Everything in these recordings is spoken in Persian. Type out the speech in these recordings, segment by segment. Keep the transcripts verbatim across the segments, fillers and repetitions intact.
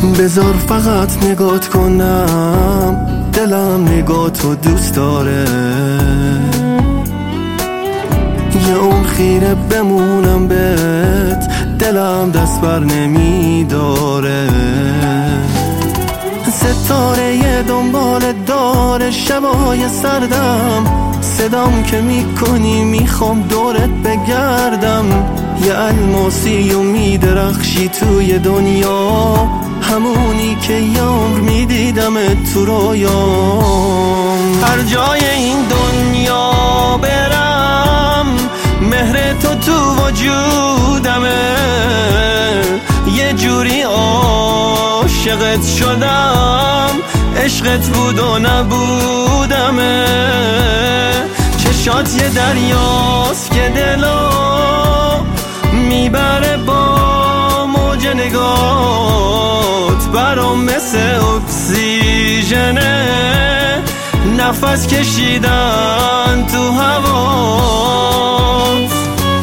بذار فقط نگات کنم، دلم نگاه تو دوست داره. یه اون خیره بمونم بهت، دلم دست بر نمیداره. ستاره یه دنبال داره شبای سردم، صدام که میکنی میخوام دورت بگردم. یه الماسی و میدرخشی توی دنیا، همونی که یه عمر میدیدم تو رویام. هر جای این دنیا برم، مهر تو تو وجودمه. یه جوری عاشقت شدم، عشقت بود و نبودمه. چشات یه دریاست که دلو میبره با موج نگات، برام مثل اکسیژنه، نفس کشیدن تو هوات.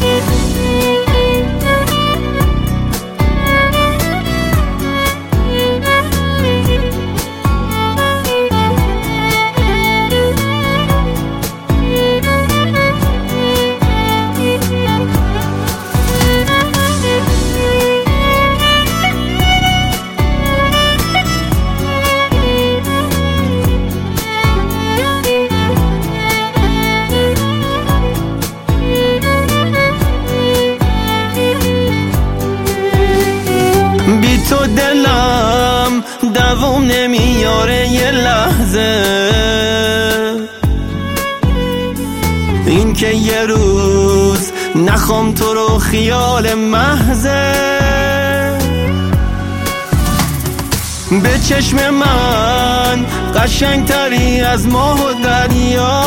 بی تو دلم دوام نمیاره یه لحظه. این که یه روز نخوام تو رو خیال محضه. به چشم من قشنگتری از ماه و دریا،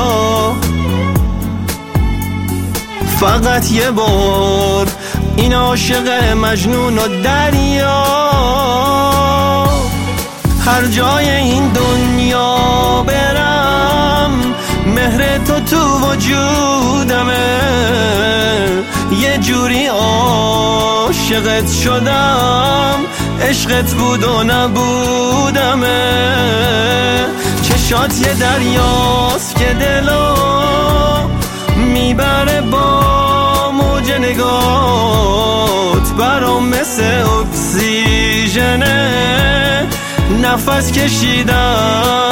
فقط یه بار این عاشق مجنون و دریا. هر جای این دنیا برم، مهر تو تو وجودمه. یه جوری عاشقت شدم، عشقت بود و نبودمه. چشات یه دریاست که دلو میبره با موج نگات، برام مثل اکسیژنه، نفس کشیدن